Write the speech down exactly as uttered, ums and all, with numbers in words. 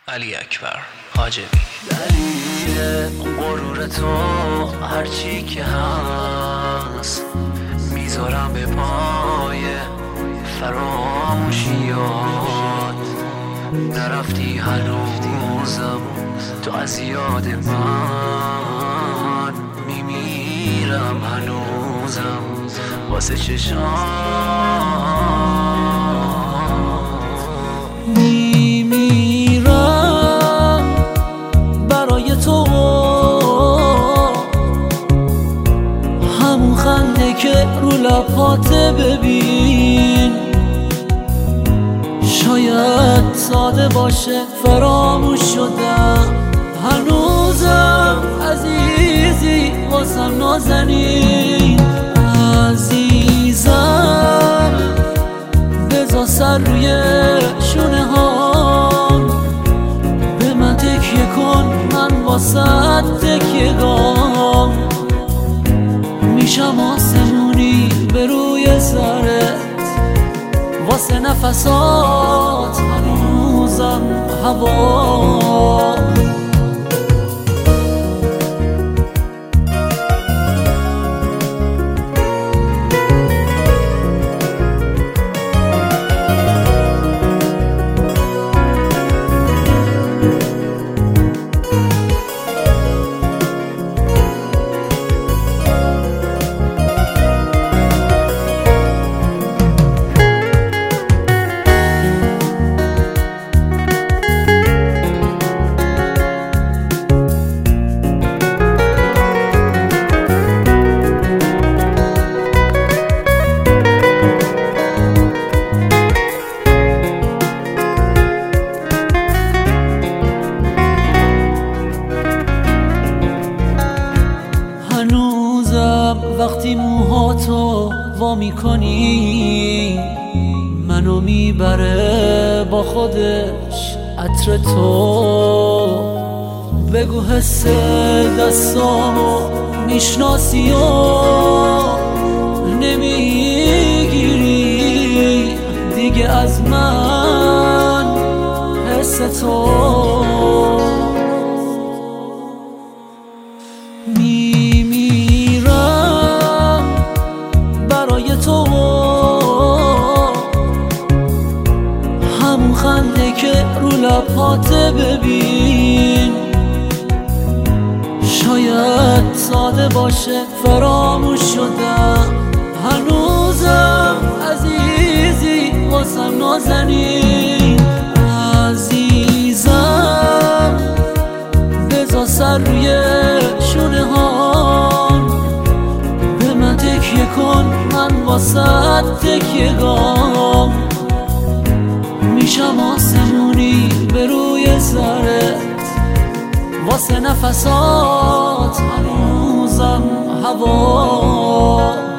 علی اکبر حاجبی. دلیل غرور تو هرچی که هست میذارم به پای فراموشیات. نرفتی هنوزم تو از یاد من، میمیرم هنوزم واسه چشام. که رو لبات ببین، شاید ساده باشه فراموش شدم، هنوزم عزیزی واسم نازنین. عزیزم بذار سر روی شونه هام، به من تکیه کن من واسه تکیه گام. میشم آسمونی به روی سرت واسه نفسات، هنوزم هوا. وقتی موهاتو وا میکنی منو میبره با خودش عطر تو. بگو حس دستامو میشناسی و نمیگیری دیگه از من حس تو. همون خنده که رو لبات ببین، شاید ساده باشه فراموش شدم، هنوزم عزیزی واسم نازنین. عزیزم بذار سر روی شونه هام، به من تکیه کن من واسه تکیه گام. میشم آسمونی به روی سرت واسه نفسات، هنوزم هوا.